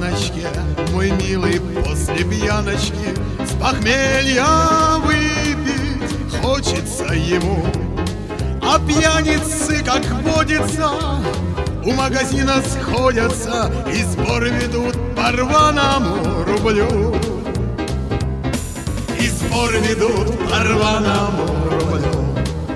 полустаночке, мой милый, после пьяночки с похмелья выпить хочется ему. А пьяницы, как водится, у магазина сходятся и спор ведут по рваному рублю. И спор ведут по рваному рублю.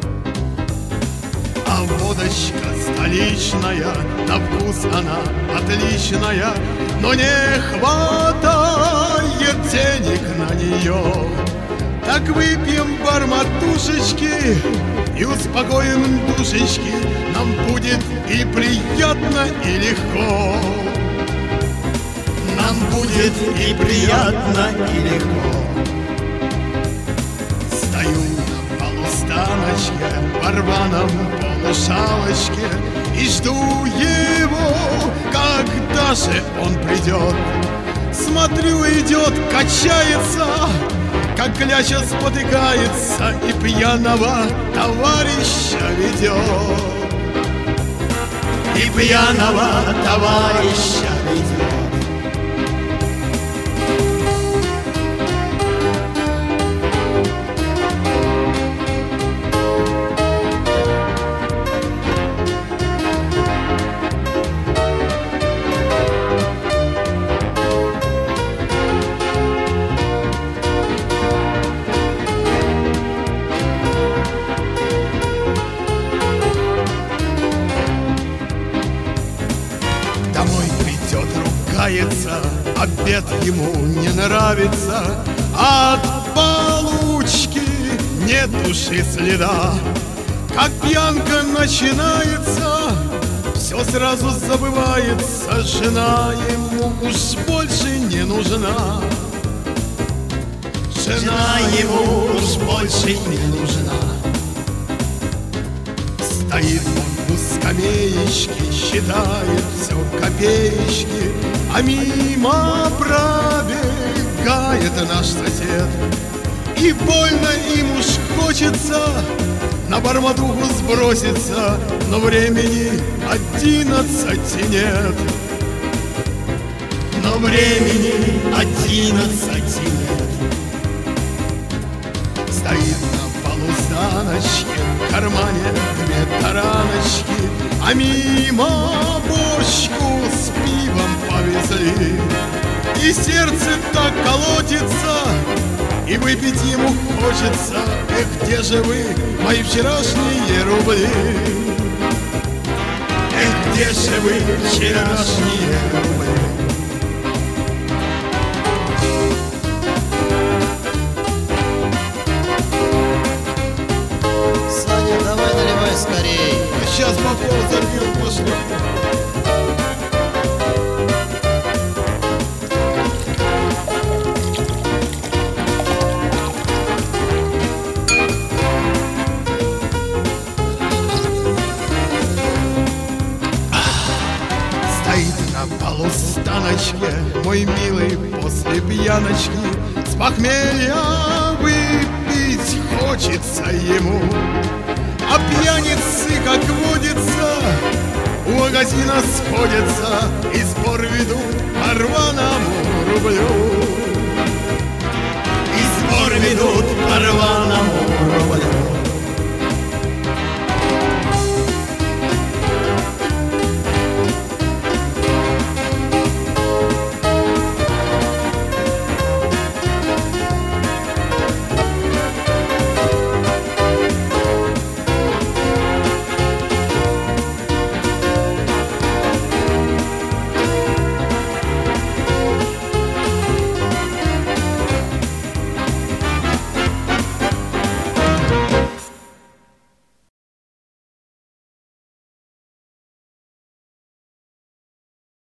А водочка столичная, на вкус она отличная, но не хватает денег на нее. Так выпьем барматушечки и успокоим душечки, нам будет и приятно, и легко. Нам будет и приятно, и легко. Стою на полустаночке, в рваном полушалочке и жду его, когда же он придет. Смотрю, идет, качается, как кляча спотыкается и пьяного товарища ведет. И пьяного товарища ведет. Обед ему не нравится, от получки нет души следа. Как пьянка начинается, все сразу забывается, жена ему уж больше не нужна. Жена ему уж больше не нужна. Стоит он у скамеечки, считает все копеечки, а мимо пробегает наш сосед. И больно им уж хочется на барматуху сброситься, но времени 11 нет. Но времени 11 нет. Стоит на полустаночке, в кармане 2 тараночки, а мимо бочку с пивом повезли. И сердце так колотится, и выпить ему хочется. Эх, где же вы, мои вчерашние рубли? Эх, где же вы, вчерашние рубли? Саня, давай наливай скорей. Сейчас попол забьем, пошли. Полустаночке, мой милый, после пьяночки с похмелья выпить хочется ему. А пьяницы, как водится, у магазина сходятся и спор ведут по рваному рублю. И спор ведут по рваному рублю.